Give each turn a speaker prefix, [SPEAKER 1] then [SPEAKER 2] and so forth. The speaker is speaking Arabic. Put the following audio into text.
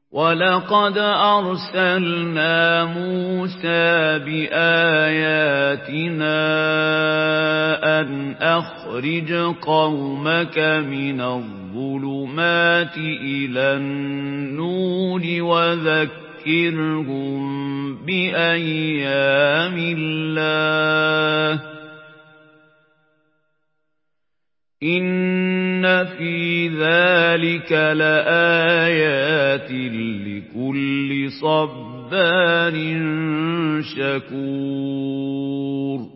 [SPEAKER 1] وَلَقَدْ أَرْسَلْنَا مُوسَىٰ بِآيَاتِنَا أَنْ أَخْرِجْ قَوْمَكَ مِنَ الظُّلُمَاتِ إِلَى النُّورِ وَذَكِّرْهُم بِأَيَّامِ اللَّهِ ۚ إِنَّ فِي ذَٰلِكَ لَآيَاتٍ لِّكُلِّ صَبَّارٍ شَكُورٍ